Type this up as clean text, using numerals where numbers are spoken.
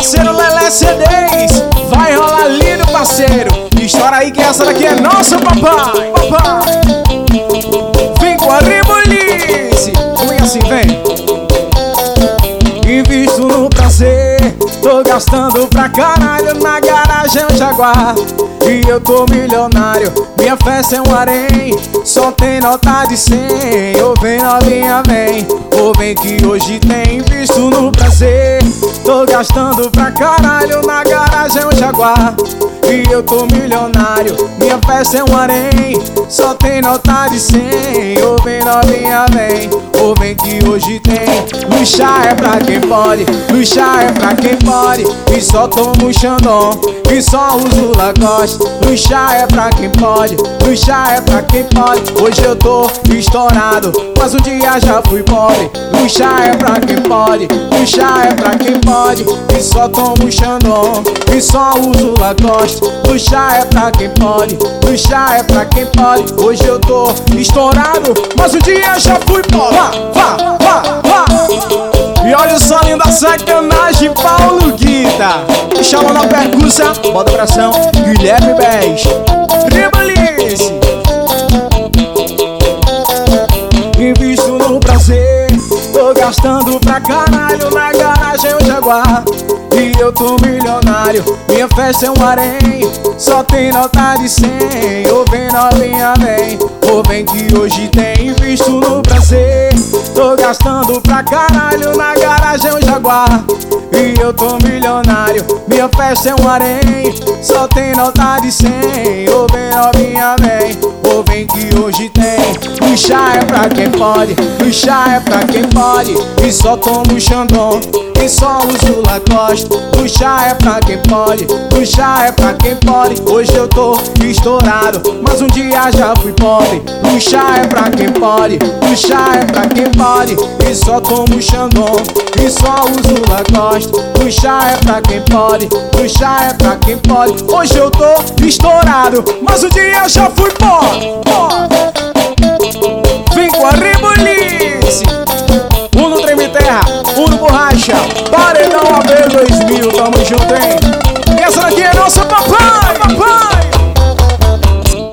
parceiro Lelé CDs. Vai rolar lindo, parceiro. Estoura aí que essa daqui é nossa, papai. Papai. Vem com a Rebolice. Vem assim, vem. Invisto no prazer, tô gastando pra caralho. Na garagem é um Jaguar e eu tô milionário. Minha festa é um harém, só tem nota de 100. Ô vem novinha, vem, ô vem que hoje tem. Invisto no prazer, tô gastando pra caralho. Na garagem é um Jaguar e eu tô milionário. Minha festa é um harém, só tem nota de 100. Ô vem novinha, vem, ô vem que hoje tem. Luxar é pra quem pode, luxar é pra quem pode. E só tomo Xandão, e só uso Lacoste. Luxar é pra quem pode, luxar é pra quem pode. Hoje eu tô estourado, mas um dia já fui pobre. Luxar é pra quem pode, luxar é pra quem pode. E só tomo Xandão, e só uso Lacoste. Luxar é pra quem pode, luxar é pra quem pode. Hoje eu tô estourado, mas um dia já fui pobre. Vá, vá, vá, vá. E olha só, linda sacanagem, Paulo Guita. Me chama na percussão, bota pressão, Guilherme Bez, Rebolice. Invisto no prazer, tô gastando pra caralho. Na garagem é um Jaguar e eu tô milionário. Minha festa é um harém, só tem nota de 100. Ô vem novinha, vem, ô vem que hoje tem. Invisto no prazer, tô gastando pra caralho. Na garagem é um Jaguar e eu tô milionário. Minha festa é um harém, só tem nota de 100. Ô vem novinha, vem, ô vem que hoje tem. Luxar é pra quem pode, luxar é pra quem pode. E só tomo Xandão, e só uso Lacoste. Luxar é pra quem pode, luxar é pra quem pode. Hoje eu tô estourado, mas um dia já fui pobre. Luxar é pra quem pode, luxar é pra quem pode. E só tomo Xandão, e só uso Lacoste. Luxar é pra quem pode, luxar é pra quem pode. Hoje eu tô estourado, mas um dia já fui pobre. Vem com a Rebolice.